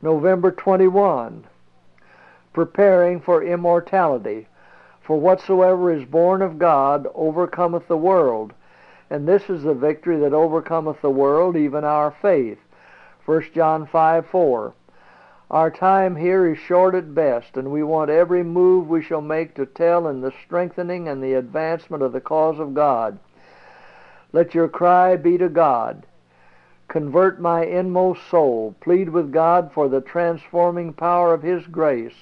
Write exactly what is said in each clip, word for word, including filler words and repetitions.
November twenty-first, preparing for immortality. For whatsoever is born of God overcometh the world, and this is the victory that overcometh the world, even our faith. First John five four. Our time here is short at best, and we want every move we shall make to tell in the strengthening and the advancement of the cause of God. Let your cry be to God. Convert my inmost soul. Plead with God for the transforming power of His grace.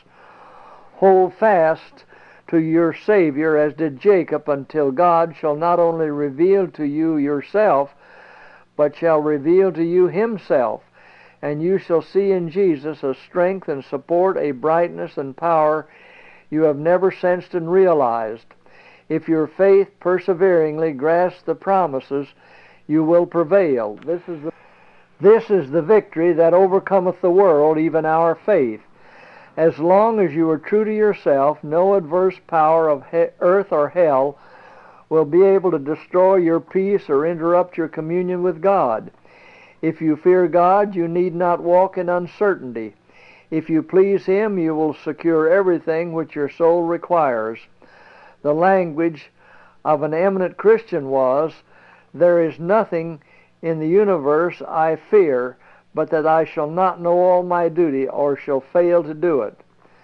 Hold fast to your Savior as did Jacob, until God shall not only reveal to you yourself, but shall reveal to you Himself. And you shall see in Jesus a strength and support, a brightness and power you have never sensed and realized. If your faith perseveringly grasps the promises, you will prevail. This is the, this is the victory that overcometh the world, even our faith. As long as you are true to yourself, no adverse power of he- earth or hell will be able to destroy your peace or interrupt your communion with God. If you fear God, you need not walk in uncertainty. If you please Him, you will secure everything which your soul requires. The language of an eminent Christian was, "There is nothing in the universe I fear, but that I shall not know all my duty, or shall fail to do it."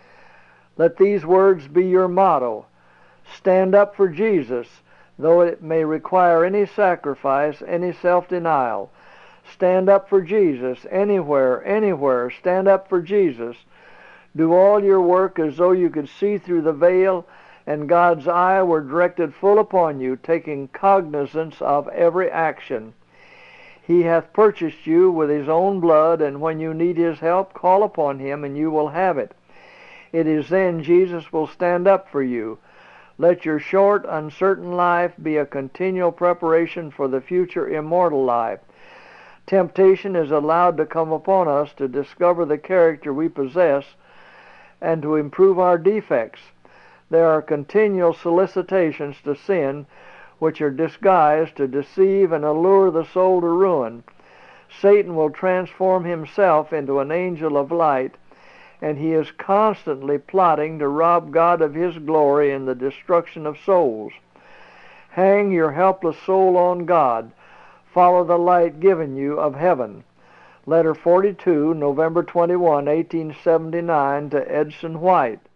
Let these words be your motto. Stand up for Jesus, though it may require any sacrifice, any self-denial. Stand up for Jesus anywhere, anywhere. Stand up for Jesus. Do all your work as though you could see through the veil and God's eye were directed full upon you, taking cognizance of every action. He hath purchased you with His own blood, and when you need His help, call upon Him, and you will have it. It is then Jesus will stand up for you. Let your short, uncertain life be a continual preparation for the future immortal life. Temptation is allowed to come upon us to discover the character we possess and to improve our defects. There are continual solicitations to sin, which are disguised to deceive and allure the soul to ruin. Satan will transform himself into an angel of light, and he is constantly plotting to rob God of His glory in the destruction of souls. Hang your helpless soul on God. Follow the light given you of heaven. Letter forty-two, November twenty-first, eighteen seventy-nine, to Edson White.